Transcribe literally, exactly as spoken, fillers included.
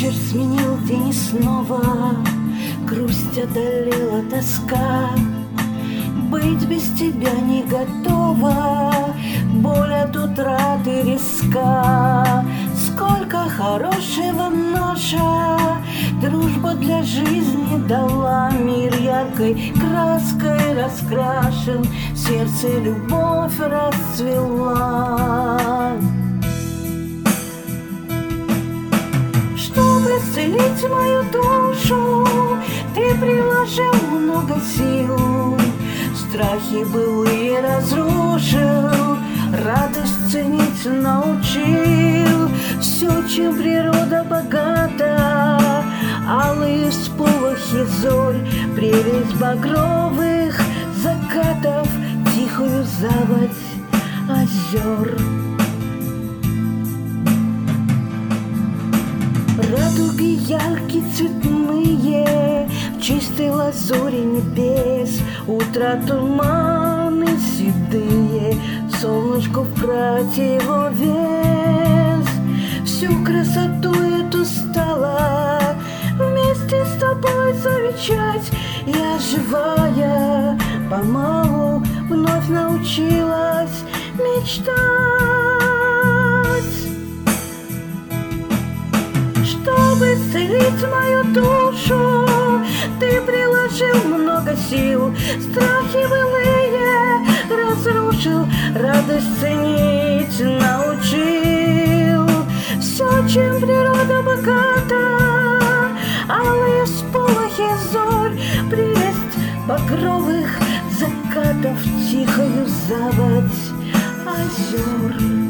Вечер сменил день и снова грусть одолела тоска. Быть без тебя не готова, боль от утраты риска. Сколько хорошего наша дружба для жизни дала. Мир яркой краской раскрашен, в сердце любовь расцвела. Чтобы исцелить мою душу, ты приложил много сил. Страхи былые разрушил, радость ценить научил. Все, чем природа богата, алые всполохи зорь, прелесть багровых закатов, тихую заводь озер. Радуги яркие, цветные, в чистой лазури небес. Утро туманы седые, солнышку в противовес. Всю красоту эту стала вместе с тобой замечать. Я живая, помалу вновь научилась мечтать. Чтобы исцелить мою душу, ты приложил много сил. Страхи былые разрушил, радость ценить научил. Все, чем природа богата, алые всполохи зорь, прелесть багровых закатов, тихою заводь озер.